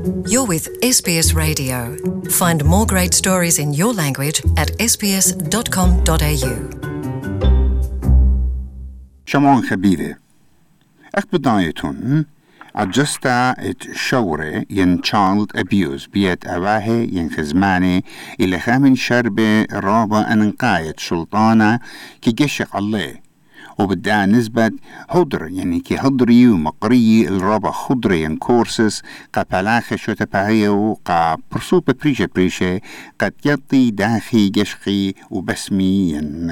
You're with SBS Radio. Find more great stories in your language at sbs.com.au. شمعون خبيرة بدايتون أجستا شورة ين child abuse بيت أواهي ين خزماني إلى خامن شربة رابا أنقاية سلطانة كي جشق الله وبدأ نسبة هدر يعني كي هدري ومقري الرابع خضري ين كورسس قبلاخ شو تبعيه وقا برسوبة بريشة قد يطي داخي جشقي وبسمي ين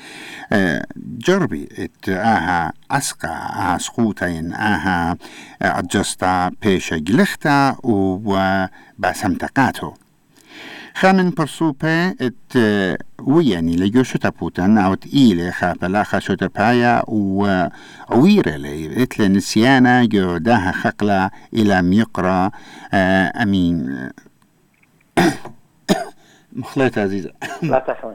جربي آها أسقى سقوطا ين آها أجستا بيشة جلختا وبسمتقاتو خامن برسوبة ويعني لجو شتابوتن أو تقيلة خابلاخا شتابايا وعويرة لي إتل نسيانا جو داها خقلة إلى ميقرا أمين مخلطة عزيزة لا تحوي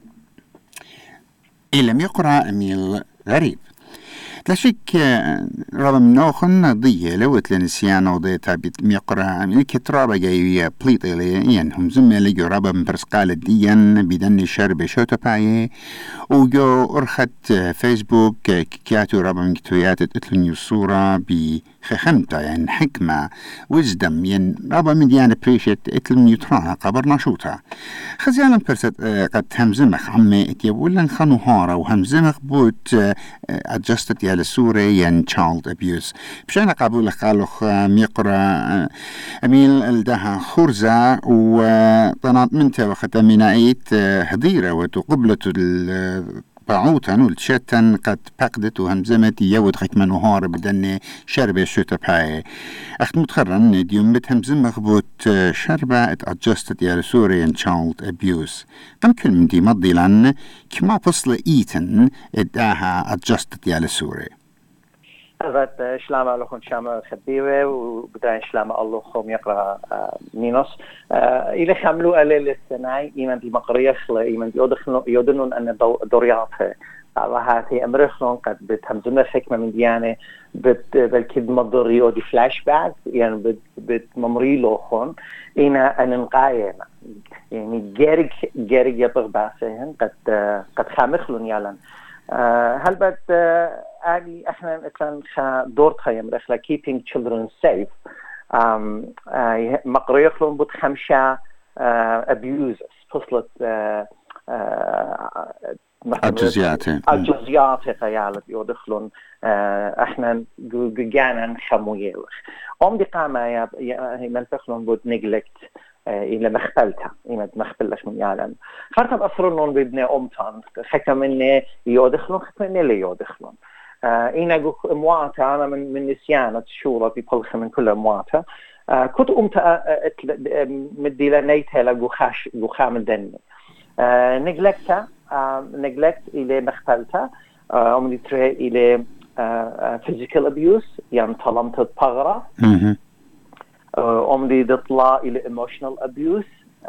إلى ميقرا أميل غريب تلاشيك رغم نوخن ضيه لو تلنسيانا وضيتها بميقرا أميل كترابة جايوية بليطة لي ينهم زمي لجو رابا مبرسقالة ديان بدن شرب شوتا بايه وجو أرخت فيسبوك كياتو رابا من كتويات اتلنيو الصورة بخخمتا يعني حكمة وزدم ين رابا من ديان بريشت اتلنيو تراها قبرنا شوتا خزيانا برست قد همزمخ عمي اتيبولن خانوهارا وهمزمخ بوت adjusted يا لسوري ين child abuse بشأن قابل خالوخ ميقرا أميل الدها خرزة وطنات منته وقت أمينايت هديرة وتقبلة البعوتن والشتن قد فقدت وهمزمت يود خكمن وهار بدن شربة شوتا بهاي أخت متخرن ديوم بتهمزم مخبوط شربة adjusted يا لسوري ين child abuse قم كل من دي مضي لن كما فصل إيتن إداها adjusted يا لسوري هذا شلام ألوخن شام خبيوة وبدأ شلام ألوخهم يقرأ مينوس إلى خملوا ألي للسناي إيمان بمقرية خلا إيمان يودنون أن دورياتها هاتي أمرخلون قد بتهمزمنا حكمة من ديانة بالكد مضريو دي فلاش باك يعني بتممري لوخون إنا أننقاينا يعني جارك يطغ باسهن قد خامخلون يالن هل بد آلي إحنا كان دور خيم رخلة keeping children safe مقرية خلون بود خمسة abusers فصلت الجزيات خيالت يدخلون إحنا جانا خمويلخ دي قامة يا من فخلون بود neglect إلى مخبلتها إلى مخبلش من يعلم خاطر أفرنون بابن أمتان حكم مني يدخلون حكم مني لي يدخلون إنا جو مواتا أنا من نسيانة شورة في بلخ من كل مواتا كنت أمتا مدي لنيتها جو خامل دني نجلكتا نجلكت إلى مخبلتها أمدي تري إلى physical abuse يعني طلمت الطغرة أمدي تطلع إلى emotional abuse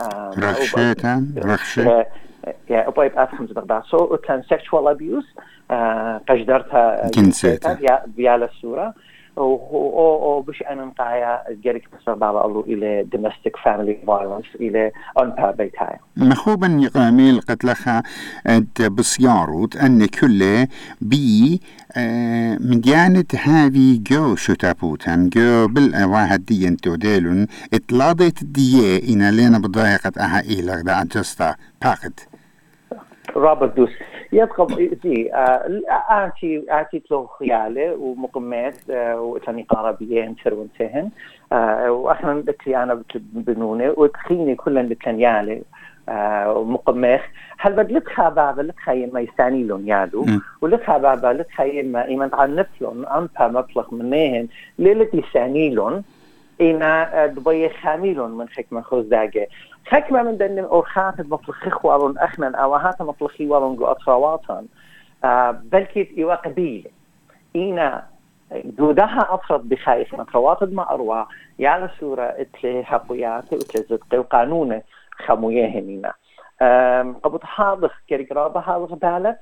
رخشة يا أبغى أفهم زبدة so كان sexual abuse قجدرتها جنسيتها يا الصورة أو بش أنا نقايا جريك بصر بعض الله إلى domestic family violence إلى أنبا بيتها مخوبا يقاميل قتلخا بصياروت أن كله بي من ديانة هذه جو شتابوتان جو بالواحد دي انتو ديلون اطلاضت ديه إنا لينا بضايقة إيلغ دا أجستا باقت رابط دوس يدخل زي آتي تلو خيالة ومقمات وإتاني قاربية انتر وانتهن وإحنا ذكري أنا بنونة وتخيني كلن بتنيالة ومقمخ هل بدلتها بابا لتخيم ما يستعني لون يالو ولتها بابا لتخيم ما إيمان عن نفلون أنبا مطلق منهن ليلتي يستعني لون إنا دبي خاميلون من حكمة خوزداجة حكمة من دن أرخات مطلخي خوالون أخنا أوهات مطلخي والون جو أطرواتن بلكي يوا قبيلة إنا دودها أطرد بخايف مطروات ما أروى يعلى سورة إتلي حقويات وإتلي زدقي وقانون خمويهنينا قبض حاضخ كريقرابة حاضخ بالت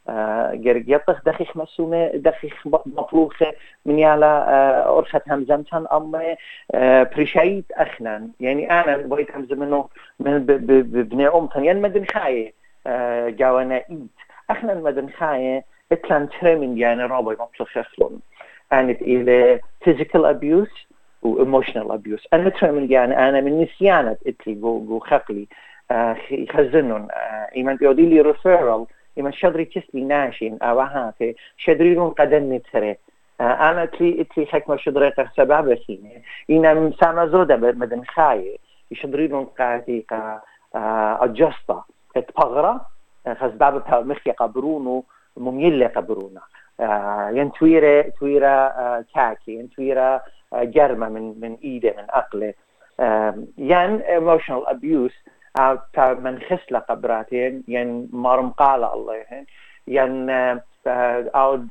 جرق يطخ دخيخ مسومة دخيخ مطلوخة من يالا أرخت همزمتان أما بريشايت أخنان يعني أنا بغيت همزة منه من ببني أمتان يعني مدن خاية جاوانا إيت أخنان مدن خاية اتلان ترمين يعني رابي مطلخ أخلون أنت إلى physical abuse و emotional abuse أنا ترمين يعني أنا من نسيانة إتلي جو خقلي يخزنون إيمان بيودي لي referral إيمان شدري تسلي ناشين أو هاتي شدريرون قدن نتري أنا تلي حكمة شدري سبب خيني إينا سانا زودة مدن خاية يشدريرون قاتي أجسطة اتبغرة خز بابا مخي قبرونو مميلة قبرونا ين تويرة كاكي ين تويرة جرمة من إيده من أقله ين emotional abuse أو من خسلة قبراتين ين مرم قال الله ين أو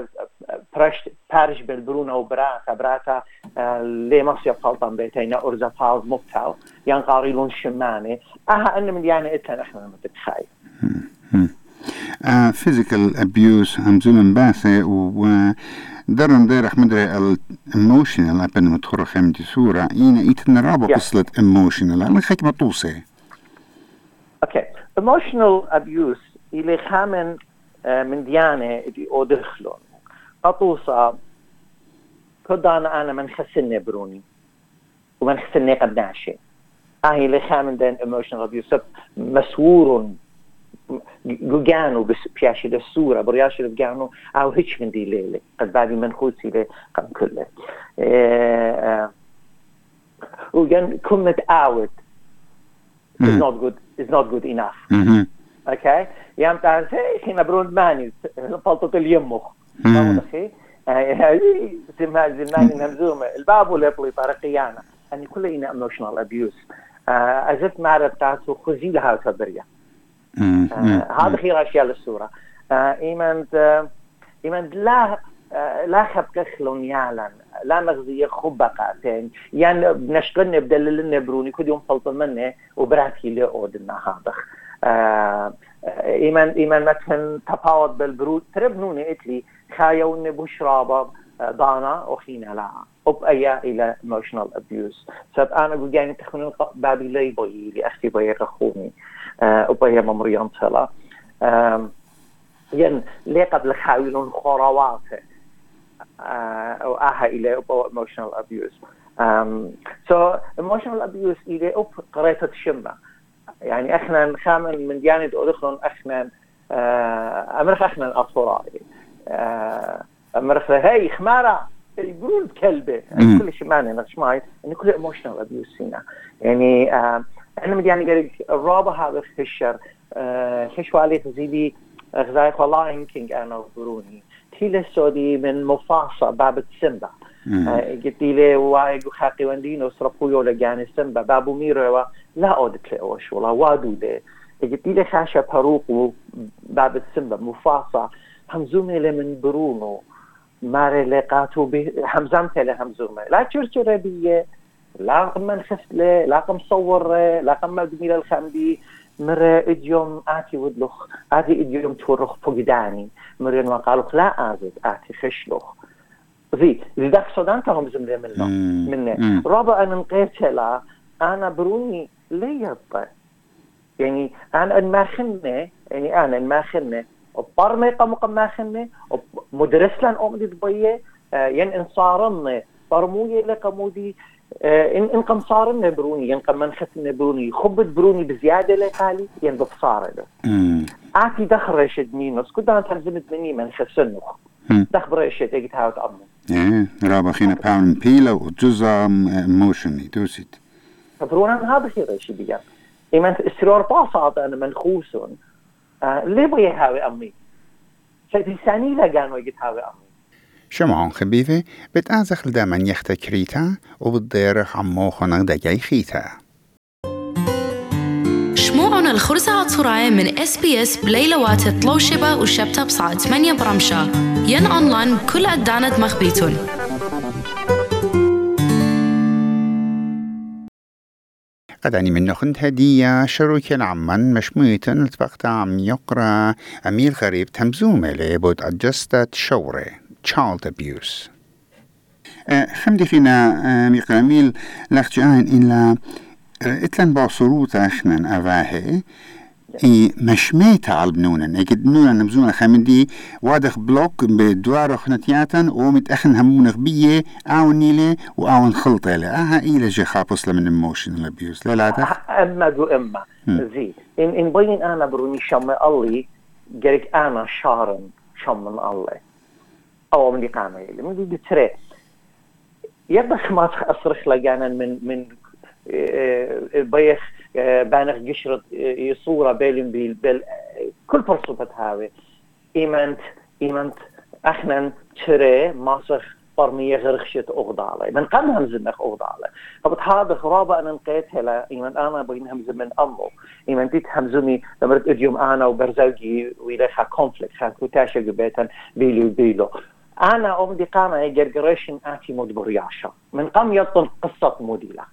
بارش بالبرونة وبرا قبراتا لي مصيب خلطان بيتين أرزا فاوز مبتاو ين قاريلون شماني أن من يعني إتنا نحن متخايف physical abuse همزون باسه و درن دير أحمد emotional أبن متخرج خمدي صورة إينا إيتنا رابو قصلة emotional أنا خيك مطوسة okay emotional abuse اللي خامن من ديانة أو دخلون قطوسة كدانا أنا من خسني بروني ومن خسني قد ناشي هاي اللي خامن دين emotional abuse مسؤول جوجانو بس بياشي الصورة برياشي الجانو أو هيش من دي ليلة قد بعد من خوتي له قم كله وجان كلمة out is not good enough okay يام تعرف هنا برون ماني فلطة اليمخ ما مدخي هذه زماني نمزومة الباب ولا يطلي طرقيانا أن كل إنا emotional abuse أزت معرض تعرف خزي لها وتبريا هذا خير أشياء للصورة إيمان لا خبك خلون يعلن لا مغزية خبقاتين يعني بنشقلنا بدللنا بروني كل يوم فلط منه وبراتي لأودنا هذا إيمان مثلا تفاوض بالبرود تربنوني إتلي خايوني بشرابة دانا وخينا لها أبقى إلى emotional abuse سب أنا أقول يعني تخوني بابي لي بوي لأختي بوي رخوني أبقى ممريان صلا يعني ليه قبل خاويلون خراوات أو إلى أبقى emotional abuse so emotional abuse إلى أب قريتة الشمة يعني إحنا خامن من ديانة أدخلون إحنا أمرخ إحنا أطفالي أمرخ هاي خمارة يقولون كلبة كل شيء معنى نشمعي إن كل emotional abuse هنا يعني إحنا من ديانة قريب الرابع هذا خشر خشوالي تزيدي غزاي والله يمكن أنا بروني تيل السعودي من مفاصة باب سمبا قلت لي وايد خاقي وندينو صرفوا يولا جاني سمبا بابو ميرو لا أودت لأوش والله وادو ده قلت لي خاشة بروق باب سمبا مفاصة همزومي لمن برونو ماري لقاتو همزمته لهمزومه لا تشرشر بيه لا قم خفله لا قم صور لا قم مدميل الخمدي مرة إديوم آتي ودلخ آتي إديوم تورخ فقداني مرة ما قالوا لا آتي خشلخ ذي ذاك صدان تهم زمري منه رابع أنا مقيرت لا أنا بروني ليض يعني أنا الماخنة يعني أنا الماخنة وبرمي قم ماخنة ومدرس لن أمدي ضبيه ين إنصارنا برموية لقمودي إن قم صارنا بروني إن قم منخسنا بروني خبت بروني بزيادة لقالي ين بفصار له آتي دخرشت مينوس كنت أنا ترزمت مني منخسنه دخرشت أجت هاوت أمه رابع خينا باون بيلا وجزء موشني دوسيت فبرونا هذا خير شيء بيجان إيمان استرار باصات أنا منخوسون ليه بيه هاوي أمي شيء ثاني لا كانوا يجت هاوي أمي شمعون خبيثة بتأزخ لدامن يخت كريتا وبتضيرخ عموخنا دجاي خيتا شموعنا الخرزة عطراء من SBS بليلوات طلوشبة وشبتة بصعد 8 برمشة ين أونلاين كل أدانة مخبيتون قد أني من نخند هدية شروكي العمان مشمويتن التبقت عم يقرأ أميل غريب تمزومة لبود أجستة شورة child abuse. خمدي فينا ميقرأ أميل لخجان إلا إتلن باصروت أخنا أفاهي مشميتها على بنونا اكيد بنونا نمزونا خامدي وادخ بلوك بدوار خنتياتن ومتأخن همون غبية اعوني لي واعون خلطة لي الى جي خابص من emotional abuse لا دخ اما جو اما زي ان بين انا بروني شم الله جريك انا شارن شم من الله او من قامه لي من دي تري يبخ ما اصرخ لجانا من بيخ بانخ قشرة صورة بيلم كل فرصة هاوي إيمانت احنا تري ماسخ برمية غرخشة أغضالي من قام همزنخ أغضالي فبتحاضر خرابة أنا نقيت هلا إيمان أنا بين همز من أمو إيمان تيت همزني لمرت أديوم أنا وبرزوجي ويليخا كونفليكت خا كوتاشا قبيتا بيلو أنا أمدي قامة جرجريشن آتي مود برياشا من قام يطن قصة موديلا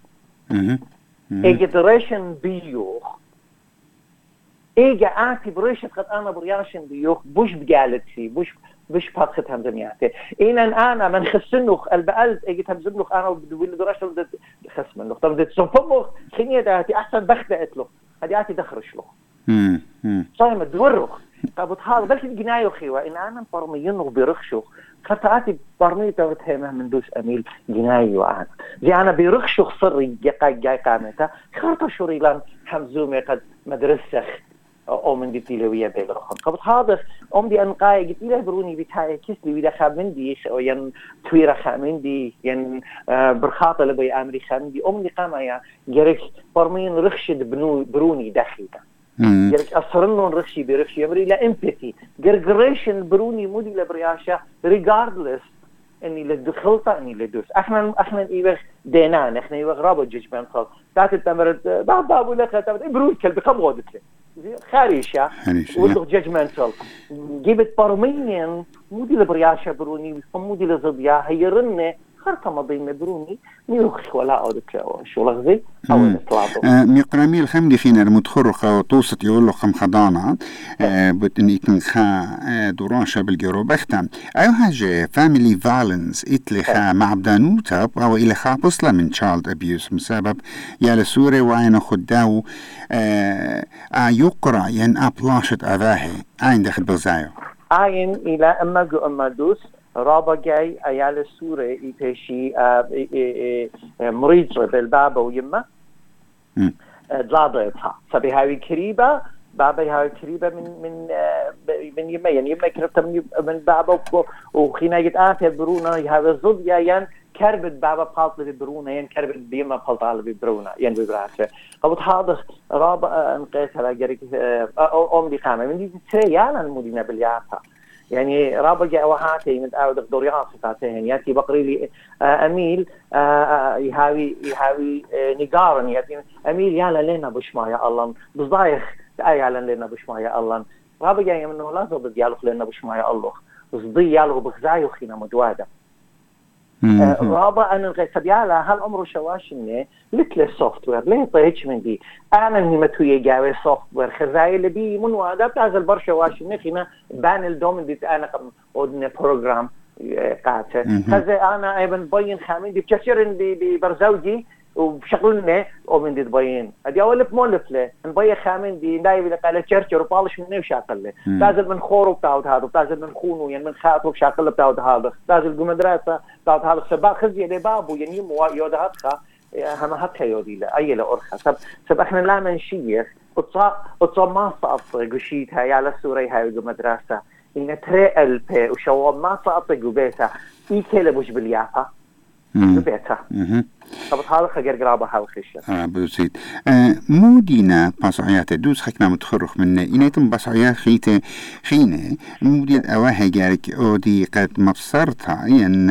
إجدريشن بيوخ إيجا آتي بريشة قد أنا برياشن بيوخ بوش بقالتي بوش باتخت همزمياتي أنا من خسنوخ البقالت إيجي همزمنوخ أنا وبدوين دراشة بدأت خسمنوخ طب بدأت صنفموخ خنية داتي أحسن بخدأت له هدي آتي دخرش له صايمة دورخ طب هذا بلكي جنايو خيوة إن أنا برميينه برخشوخ خطأتي برميته وتهمه من دوس أميل جنايو أنا زي أنا برخشوخ صري جاي قامته خرطة شوريلان حمزومي قد مدرسخ أو من دي تيلوية بيلرخون قبط هذا دي أنقاي قلت إله بروني بتاعي كسلي وإذا خامندي أو ين تويرة خامندي ين برخاطة لبي أمري خامندي دي قامة يا جريك برمين رخشد بروني داخلتا جريك أصرنون رخشي برخشي يمري لا إمباتي جرجريشن بروني مودي لبرياشة regardless إني لدخلتا إني لدوس إحنا إيوه دينان إحنا إيوه رابط جيجمان خال تاعت التمرد بابو لك بروني كلب خم غودت لي خاريشة ودخ جيجمنتال جيبت برمين مودي لبرياشة بروني مودي لزبيا هيرنه خرطة مضيمة بروني ميروخش ولا أودك شو لغزي أو نطلعه ميقرامي الخمدي فينا المتخرقة وطوسط يقول له خم خضانة بتني تنخا دورانشة بالجروب اختم أيو حاجة family violence إتلي خا معبدانوتا أو إلي خا بصلة من child abuse مسبب يالا سوري وعين خداو يقرأ ين أبلاشت أذاهي عين دخل بغزايو عين إلى أما دوس رابا جاي أيال السورة يبشي مريض بالبابا ويما دلادتها سبي هاي كريبة بابا هاي كريبة من يما يعني يما كربت من بابا وخينا جت برونا هذا الزود يعني كربت بابا بحاط لي برونا يعني كربت بيما بحاط على برونا يعني ببراسه قبض هذا رابا انقيت على جريك دي قامة من دي تريانا المدينة بالياتا يعني رابجة وهاتي من أود دوريات ستاتين ياتي بقري لي أميل يهاوي نجارن ياتي أميل يالا لنا بشما يا الله بصدايخ يالا لنا بشما يا الله رابجة يمنه لازم بديالوخ لنا بشما يا الله بصدي يالو بخزايو خينا مدوادة رابع أنا سبيالا هل عمره شواشني لكل سوفت وير ليه طيش من دي أنا إني متوية جاوي سوفت وير خزاي اللي بي من وادا بتعزل برشا واشني خينا بان الدومن دي أنا قدني بروجرام قاعدة خزاي أنا أيضا بين خامين دي بتشرن ببرزوجي وبشغلنا ومن دي تبين ادي اول مولف له نبي خامن دي دايب اللي قال تشرشر وبالش منه وشاقل له لازم من خور بتاعه هذا لازم من خونه يعني من خاطر وشاقل بتاعه هذا لازم المدرسه بتاعه هذا سبا خزي لي بابو يعني مو يودهاتها هم هاتها يودي له اي له ارخص سب احنا لا منشيه وتصا ما صاف قشيتها يا لسوري هاي المدرسه ان تري البي وشو ما صاف قبيتها اي كله مش باليافه قبيتها طب هذا خجر قرابة هالخشة. بسيط. مودينا بصعيات دوس حكنا متخرخ منه إنيتم بصعيات خينة مودي الأواهي جارك أودي قد مبصرتها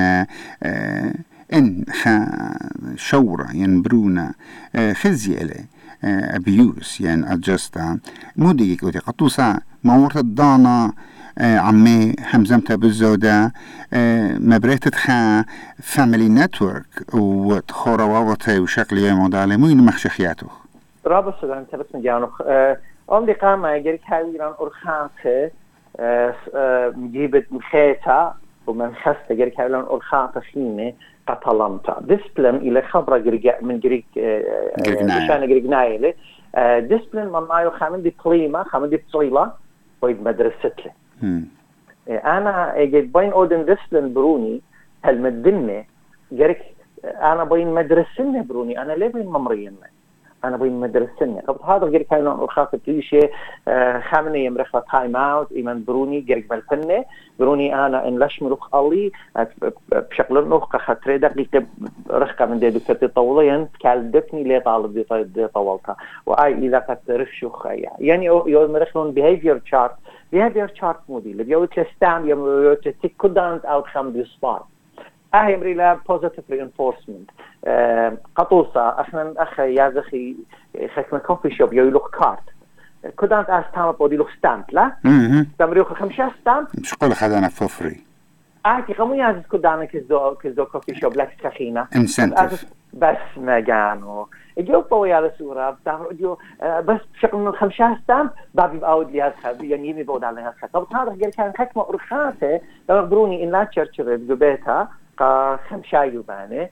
إن شورة برونا خزيلة أبيوس أجستا مودي قودي قطوسا مورت الضانا عمي حمزمتها بالزودة مبريت تخا فاميلي نتورك وتخورواوتها وشكل يوم ودالي مين مخشخياته رابط السودان تبس من جانوخ أمدي قامة يجري كاويران أرخاته مجيبت مخيطة ومن خسته جري كاويران أرخاته خيمة قطلمتا ديسبلين إلى خبرة من جريك مشان جريك نايلة ديسبلين من مايو خامن دي بليمة خامن دي بصيلة ويد مدرستلي أنا جيت بين أودن ديسبلين بروني هالمدنة جريك أنا بين مدرسنة بروني أنا ليه بين ممرين أنا بين مدرسنة قبل هذا جريك كانوا أرخاصة كل شيء خامنة يمرخ تايم أوت إيمان بروني جريك بالفنة بروني أنا إن لش ملوخ ألي بشكل نوخ خطرة دقيقة رخكة من دي دكتور طولين كال دفني ليه طالب دي طولتها وأي إذا قد رخشوخ يعني يوم مرخلون behavior chart مودي اللي بيوت لستام يوت تك كودانت outcome دي سبار أهمري لا positive reinforcement قطوسة أخ يا زخي خشمة كوفي شوب يلوخ كارت كودانت أستام بودي لوخ ستامب لا تمريوخ 5 ستامب مش كل هذا أنا ففري كي قاموا يازز كودانا كزدو كوفي شوب لا تخينة incentive بس ما جانو جو طوي على صورة بتعمل جو بس بشكل من 5 ستامب بابي بعود لي هالخب يعني يمي بعود على هالخب طب هذا قال كان حكمة أرخاته لو بروني إن لا تشرشر ببيتها 5 يوبانه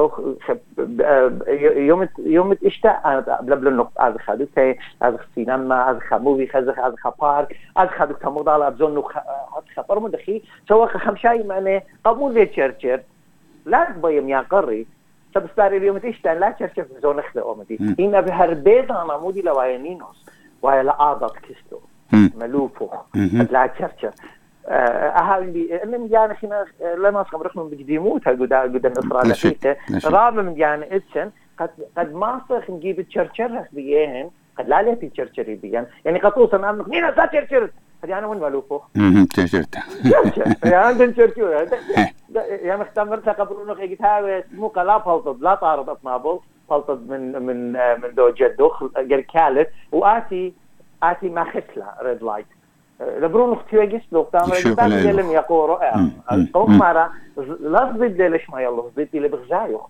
يوم اشتاق بلا النقط از خدوته از سينما از موفي خزخ از بارك از خدوك تمضال ابزون خبر مدخي سواء 5 يومانه قبول لي تشرشر لا بيم يا قري سبستاري اليوم اشتاق لا تشرشر زون خله امدي هنا بهربيت انا مودي لواينينوس ولا عادت كستو ملوفو لا تشرشر أهالي من جانا خنا لما صبرخنا بجديموت هالجدا إسرائيل فيته رابع من جانا إتشن قد ما صخ نجيب تشرشر بيهن قد لا ليه في تشرشري بيان يعني قطوسا ما نخنينا ذا تشرشر هذي أنا وين مالوفه تشرشرته يعني تشرشر يعني اختمرت قبرونه خيجت هاي مو كلا فلتض لا تعرض أطنابل فلتض من دو جدوخ جر كالت وآتي ما خسله ريد لايت لبرون اختيار جسلو تامر بتاعي لم يقولوا القوم مرة لا ضد ليش ما يلا ضد اللي بغزايو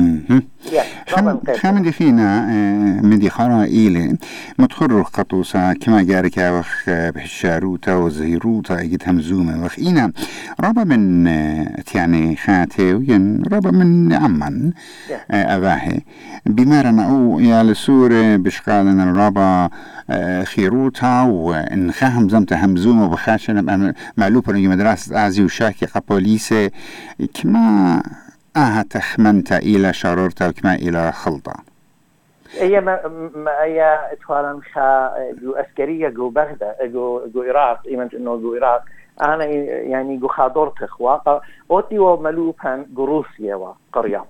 خامن فينا مدي خرائيل متخرر قطوسة كما جارك وخ بحشاروتا وزهيروتا يجد همزومة وخينا ربا من يعني خاتي وين ربا من عمان أباهي بمارنا أو يا لسورة بشقالنا ربا خيروتا وإن خاهم زمت همزومة وبخاشنا معلوبة نجي مدرسة آزي وشاكي قبوليسة كما تخمنت إلى شرورتا وكما إلى خلطة هي هي اتوالن جو أسكرية جو بغداد جو إيراق إيمانت إنه جو إيراق أنا يعني جو خادرت خواقة أوتي وملوبان جو روسيا وقرية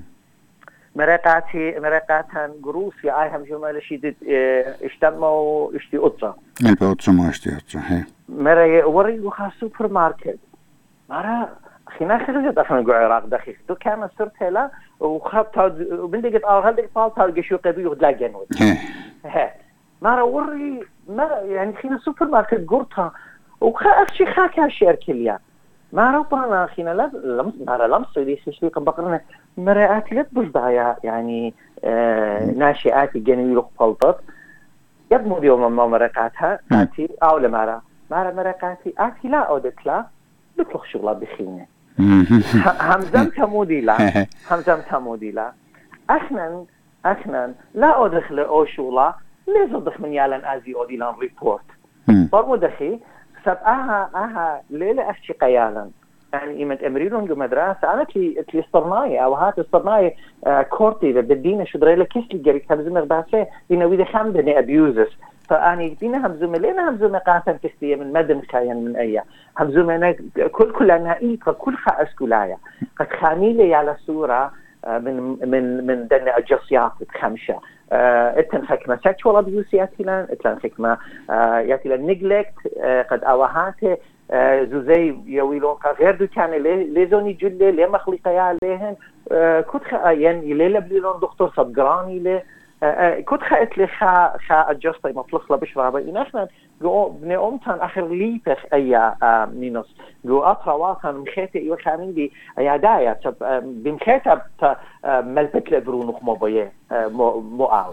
مرقاتان جو روسيا أي هم جمال شيء اشتموا اشتي أطرة البوتشو ما اشتي أطرة هي مرة وري جو خا سوبر ماركت مرة خنا خرجت أصلاً جو العراق دقيق تو كان صرت هلا وخبط وبندقت هذيك فالتها الجشو قبي ولا جنود مرة وري مرة يعني خنا سوبر ماركت قرطها وخاكشي خاكها شركليا مرة بانا خنا لا مرة لمس لي شيء كم بقرنا مرة أكلت بزدايا يعني ناشئات جنوي فالطت يبمو اليوم ما مرقاتها أتي أو لمرة مرقاتي أتي لا أو دكلا بتلخ شغلة بخينة همزم تمودي لا أخنا لا أدخل أو شغلة لازم دخل من يالن أزي أوديلان ريبورت فرمو دخي سب أها ليلة أخشي قيالا يعني إيمت أمريلون جو مدرسة أنا تلي صرناي أو هات الصرناي كورتي بدينا شو دريلا كيسلي جريك همزم غباسة إنه ويدا خامدني أبيوزس فأني بينا همزومة لينا همزومة قاسم تختية من مدن خاين من أي همزومة كل أنها إيقا كل خا أسكولايا قد خانيلي على صورة من دن الجصيات خمسة اتن حكمة sexual abuse ياتيلان اتن حكمة ياتيلان neglect قد أوهاته زوزي يويلون غير دو كان ليزوني جلة ليه مخلقيا عليهن كنت خاين يليلا بليلون دكتور صدقراني ليه كنت خايت لي خا أجستي مطلق لبشرابة إن إحنا جو بني أمتان آخر ليبخ أي نينوس جو أطرواتان مخيتي إيوه خامين بي أي دايا تب بمخيتها ملبت لبرونوخ مبايه مؤاود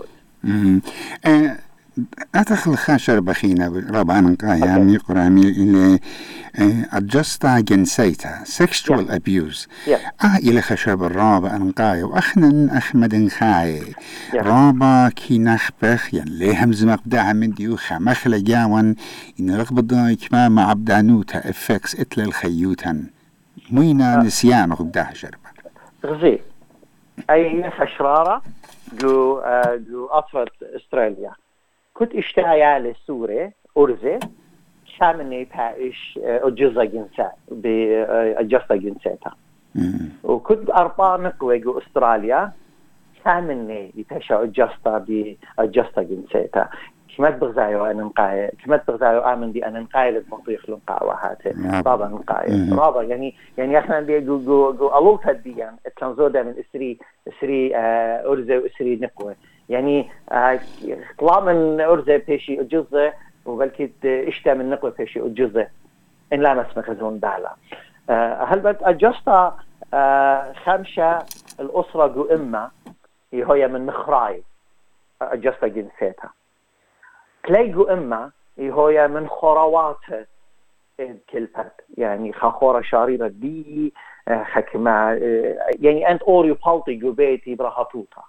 أدخل خاشر بخينا ربعان قايا ميقرامي إلى أجستا جنسيتا sexual abuse إلى خشب الرابع أنقاي وأخنا أحمد خاي رابع كي نخبخ يعني ليهم زمق بدع من ديو خمخ لجاون إن رغب ضايك ما مع عبدانوتا إفكس إتل الخيوتا موينا نسيان غبداها شربة غزي أي خشرارة جو أطفال أستراليا كنت اشتايا للسورة أرزة شامني بايش أجزا جنسا بأجستا جنساتا وكنت أربع نقوة جو أستراليا شامني يتشا أجستا جنساتا كمات بغزايو أنا نقاية كمات بغزايو آمن دي أنا نقاية للمنطيخ لنقاية وهاته رابا نقاية رابا يعني احنا دي جو ألوت هديان اتلانزودا من اسري أرزة واسري نقوة يعني طلع من أرزة بيشي أجزة وبلكي اشتا من نقوة بيشي أجزة إن لا مسمى خزون دالا هل بد أجستا خمسة الأسرة جو إما هي من مخراي أجستا جنسيتها كلي جو إما هي من خروات كلبت يعني خاخورة شاريرة دي حكمة يعني أنت أوريو بالتي جو بيتي برهاتوتا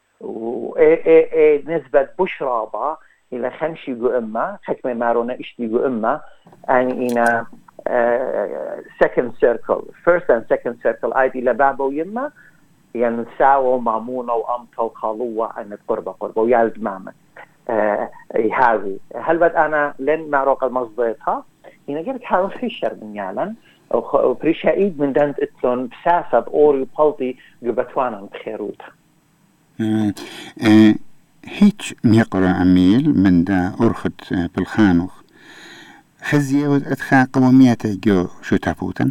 ونسبة بشرابة إلى خمسة جو إما حكمة مارونا إشتي جو إما يعني إنا second circle first and second circle آيدي لبابو يما يعني ساوو مامونة وأمتو خالوة أن قربة ويالد ماما هذه هل بد أنا لن معروق المصديتها هنا قلت حاول فيشر من يعلن وبريشايد من دانت إتلون بساسة أوريو بالتي جبتوانا بخيروتها هيج ميقرأ عميل من دا أرخد بالخانوخ خزية وأدخى قوميته جو شو تابوتا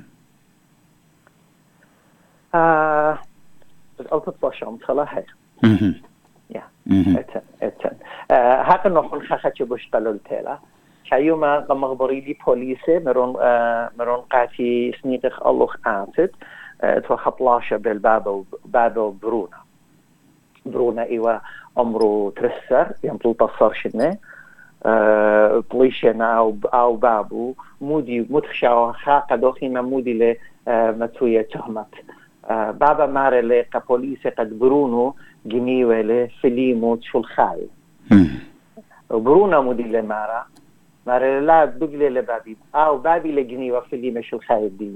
الألطة باشا مصلاحي اتن هاك نحن خاخة بشتلو التالة كيوما قمغبري لي بوليسي مرون قاتي سنيقخ ألوخ آتت توخطلاشة بالبابو برونا إيوا عمره ترسر يمطل تصر شنه بليشنا أو بابو مودي متخشاو خاقة دوخينا مودي ل متوية تهمت بابا ماري لي كبوليسي قد برونو جنيوة لفليمو تشو الخاي وبرونا مودي ماري لا بقلي لبابي أو بابي لجنيوة فليمو شو الخاي دي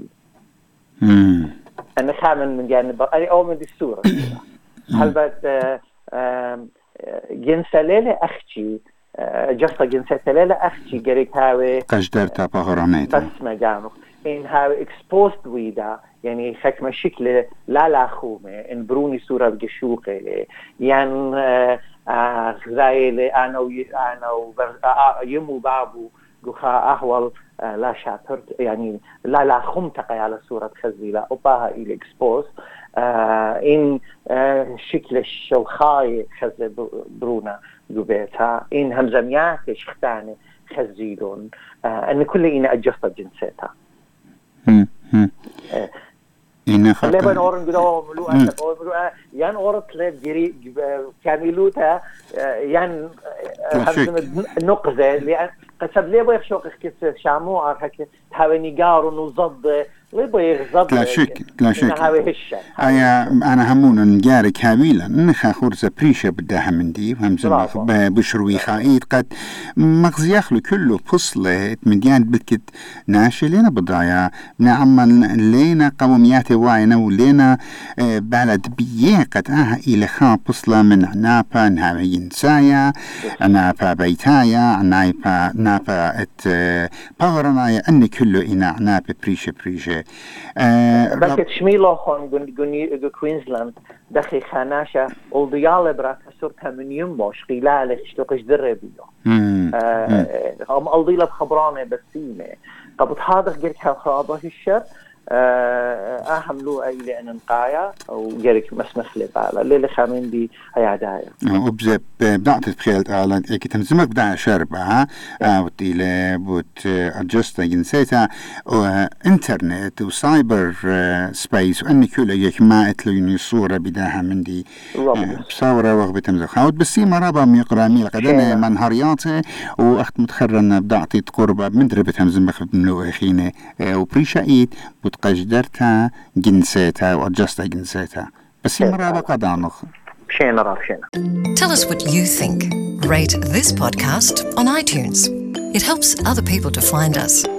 أنا خامن من جانب أنا أو من دي السورة هل بات جنسة ليلة أختي جستا جنسة ليلة أختي قريك هاوي قشدر تابا غراميت بس ما جانو إن هاوي exposed ويدا يعني خكمة شكل لا خومة إن بروني صورة بجشوقة يعني غزايلة أنا يمو بابو جوخا أحوال لا شاتر يعني لا خمتقى على صورة خزيلة أباها إلي exposed إن شكل الشوخاي خزل برونا جوبيتها إن همزميات شختانة خزيدون أن كل إنا أجسط جنسيتها إن خاطر لبن أورن قدوا ملوءة يان أورت لجري كاملوتها يان همزم النقزة لأن قسم ليه بيخشوق كيف شامو أرحك تهاوني قارن وزض ليه بيغزض لا شك أنا همونا نجاري كاملا نخا خورزة بريشة بدها من دي وهمزم بشروي خايد قد مغزي يخلو كله فصلة من ديان بكت ناشي لنا بضايا نعمل لينا قوميات واينا ولينا بلد بيه قد إلى خا فصلة من عنابا نهاوي ينسايا عنابا بيتايا عنابا بغرنايا أن كله إنا عنابا بريشة بلكت شميلو خون كوينزلاند دخي خاناشا والديالة برا كسرتها من يموش قيلالة اشتوقش دربيو هم ألضيلة بخبرانة بسيمة قبط هذا قلت خرابة الشر أحملوا أي لأن نقايا أو جريك مسمخ لبعض اللي خامين دي هي عداية وبزب بدأت تخيلت على كتم زمك بدأ شربها وتيله بوت أجست جنسيتها إنترنت وسايبر سبيس وأن كل يجمع تلوني صورة بداها من دي بصورة وغبة تمزخ بس مرابا ميقرا ميل قدنا منهارياته وأخت متخرن بدأت تقرب من دربة همزمخ بملو أخينه وبريشايت قجدرتها جنسيتها وأجستها جنسيتها بس مرة قدانخ شينا. Tell us what you think. Rate this podcast on iTunes. It helps other people to find us.